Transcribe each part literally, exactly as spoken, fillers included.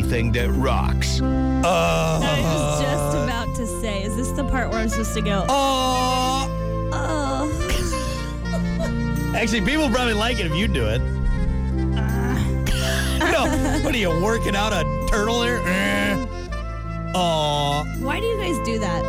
something that rocks. I was just about to say, is this the part where I'm supposed to go, Oh. oh, Actually, people probably like it if you do it. No, what are you, working out a turtle there? Oh. why do you guys do that?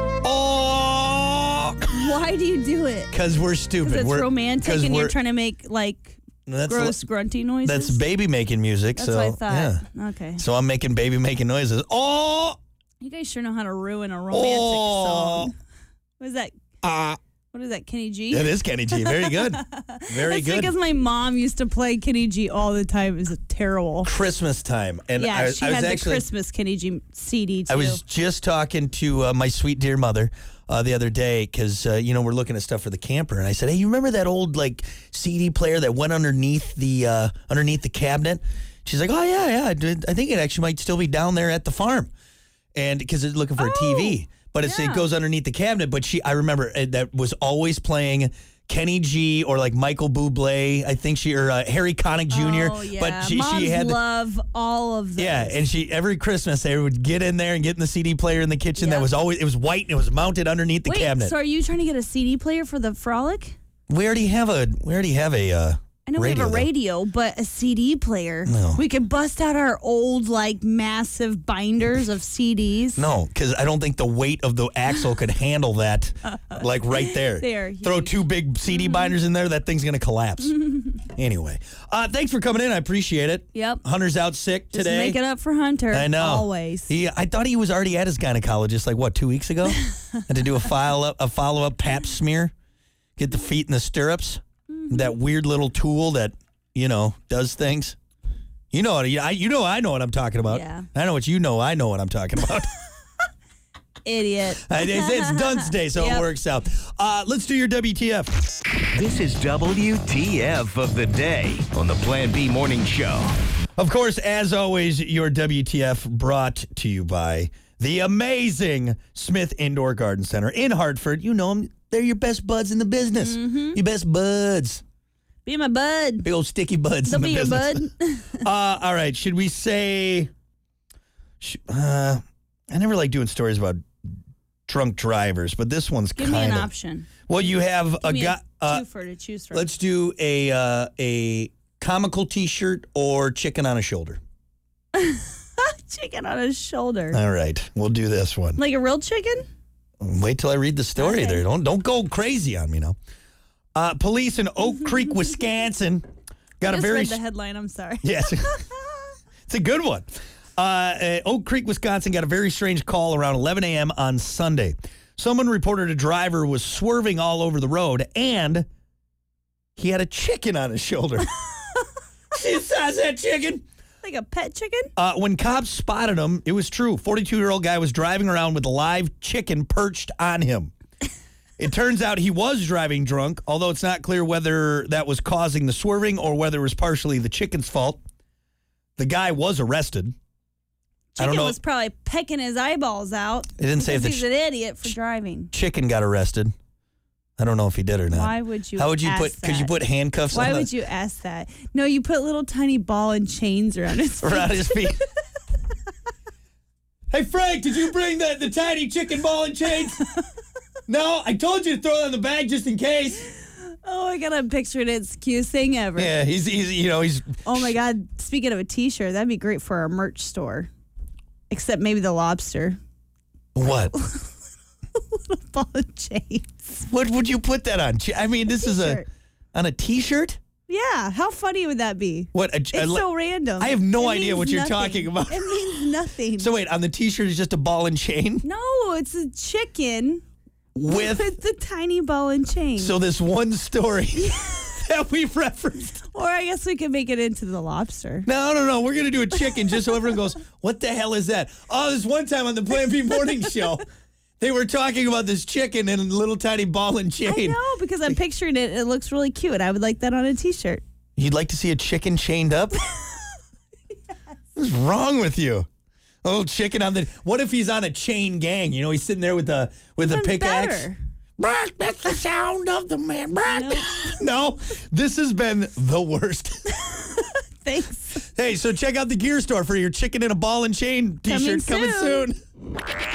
Oh. Why do you do it? Because we're stupid. Because it's we're, romantic 'cause and you're we're- trying to make, like, that's gross grunty noises? That's baby making music. That's so, what I thought. Yeah. Okay. So I'm making baby making noises. Oh. You guys sure know how to ruin a romantic Oh. song. What is that? Uh, What is that, Kenny G? it is Kenny G. Very good. Very That's good. because my mom used to play Kenny G all the time. It was terrible. Christmas time. And Yeah, I, she I was had the actually, Christmas Kenny G C D too. I was just talking to uh, my sweet dear mother uh, the other day because, uh, you know, we're looking at stuff for the camper. And I said, hey, you remember that old, like, C D player that went underneath the uh, underneath the cabinet? She's like, oh, yeah, yeah. I did- I think it actually might still be down there at the farm. And because it's looking for a T V. But it's, yeah. it goes underneath the cabinet. But she, I remember uh, that was always playing Kenny G or like Michael Bublé. I think she, or uh, Harry Connick Junior Oh, yeah. But she, Moms she had the, love all of those. yeah, and she every Christmas they would get in there and get in the C D player in the kitchen. Yep. That was always it was white and it was mounted underneath the Wait, cabinet. so are you trying to get a C D player for the Frolic? We already have a we already have a uh, I know radio, we have a though. radio, but a C D player. No. We could bust out our old, like, massive binders of C Ds. No, because I don't think the weight of the axle could handle that, like right there. They are Throw huge. two big C D binders in there, that thing's gonna collapse. Anyway, uh, thanks for coming in. I appreciate it. Yep. Hunter's out sick Just today. make it up for Hunter. I know. Always. He, I thought he was already at his gynecologist like what two weeks ago. Had to do a file up, a follow up Pap smear, get the feet in the stirrups. Mm-hmm. That weird little tool that you know does things. You know, I you know I know what I'm talking about. Yeah. I know what you know. I know what I'm talking about. Idiot. I- it's, it's done today, so Yep. it works out. Uh, let's do your W T F. This is W T F of the day on the Plan B Morning Show. Of course, as always, your W T F brought to you by the amazing Smith Indoor Garden Center in Hartford. You know them. They're your best buds in the business. Mm-hmm. Your best buds. Be my bud. Big old sticky buds They'll in the be your business. bud. uh, all right. Should we say... sh- Uh, I never like doing stories about drunk drivers, but this one's Give kind me an of... option. Well, you have Give a me guy... a Uh, twofer to choose from. let's do a uh, a comical T-shirt or chicken on a shoulder. Chicken on his shoulder. All right. We'll do this one. Like a real chicken? Wait till I read the story Okay. there. Don't don't go crazy on me now. Uh, police in Oak Creek, Wisconsin, got I a just very read the headline. I'm sorry. yes, it's a good one. Uh, uh, Oak Creek, Wisconsin, got a very strange call around eleven a.m. on Sunday. Someone reported a driver was swerving all over the road and he had a chicken on his shoulder. See the size of that chicken? Like a pet chicken? Uh, when cops spotted him, it was true. forty-two-year-old guy was driving around with a live chicken perched on him. It turns out he was driving drunk, although it's not clear whether that was causing the swerving or whether it was partially the chicken's fault. The guy was arrested. I Chicken don't know. was probably pecking his eyeballs out. It didn't say if because the he's ch- an idiot for driving. chicken got arrested. I don't know if he did or not. Why would you How would you ask put, could you that? put handcuffs Why on, would the, you ask that? No, you put little tiny ball and chains around his feet. around his feet? Hey, Frank, did you bring the, the tiny chicken ball and chains? No, I told you to throw it in the bag just in case. Oh, I got a picture and it's the cutest thing ever. Yeah, he's, he's you know, he's... Oh my God. Speaking of a t-shirt, that'd be great for our merch store. Except maybe the lobster. What? Ball and chains. What would you put that on? Ch- I mean, this is a... T-shirt. On a T-shirt? Yeah, how funny would that be? What? A, It's a- so random. I have no It idea means what you're nothing. talking about. It means nothing. So wait, on the T-shirt is just a ball and chain no, it's a chicken with... with the tiny ball and chain. So this one story that we've referenced. Or I guess we could make it into the lobster. No, no, no. We're going to do a chicken just so everyone goes, what the hell is that? Oh, this one time on the Plan B Morning Show, they were talking about this chicken and a little tiny ball and chain. I know, because I'm picturing it. It looks really cute. I would like that on a t-shirt. You'd like to see a chicken chained up? What's wrong with you? A little chicken on the... What if he's on a chain gang? You know, he's sitting there with a, with a Even pickaxe. better. Bark, that's the sound of the man. Bark. No, this has been the worst. Thanks. Hey, so check out the gear store for your chicken in a ball and chain t-shirt coming Coming soon. soon.